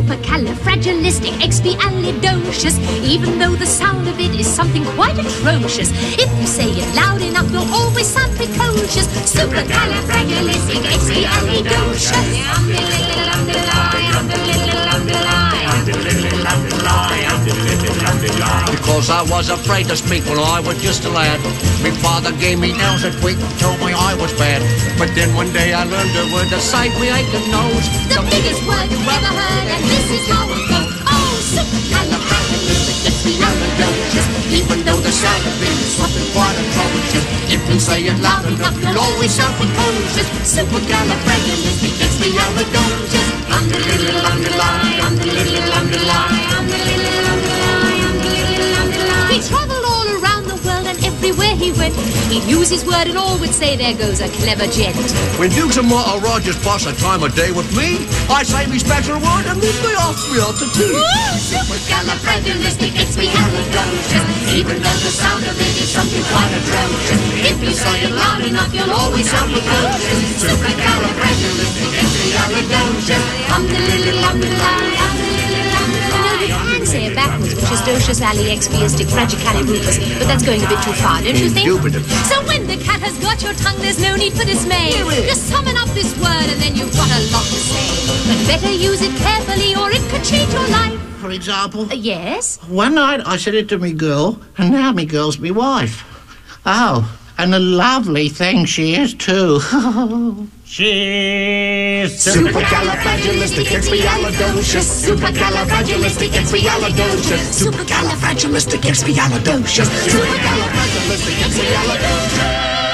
Supercalifragilisticexpialidocious. Even though the sound of it is something quite atrocious, if you say it loud enough, you'll always sound precocious. Supercalifragilisticexpialidocious. Because I was afraid to speak when I was just a lad. My father gave me nails that week and told me I was bad. But then one day I learned a word to save me aching nose. The biggest word you ever heard, and this is how it goes. Oh, supercalifragilisticexpialidocious. Even though the sound of it is something quite atrocious, if you say it loud enough, you'll always sound precocious. Supercalifragilisticexpialidocious. Underline, underline, underline, underline. He travelled all around the world, and everywhere he went, he'd use his word and all would say, there goes a clever gent. When Dukes and Martha Rogers pass a time of day with me, I say me special word and then they ask me out to tea. Supercalifragilisticexpialidocious. Even though the sound of it is something quite atrocious, if you say it loud enough, you'll always sound precocious. Supercalifragilisticexpialidocious. You can say it backwards, which is docious aliexpiasticfragicalibus, but that's going a bit too far, don't you think? So when the cat has got your tongue, there's no need for dismay. Just summon up this word and then you've got a lot to say. But better use it carefully or it could change your life. For example? Yes? One night I said it to me girl, and now me girl's me wife. Oh, and a lovely thing she is too. She's Supercalifragilisticexpialidocious. Supercalifragilisticexpialidocious. Supercalifragilisticexpialidocious. Supercalifragilisticexpialidocious.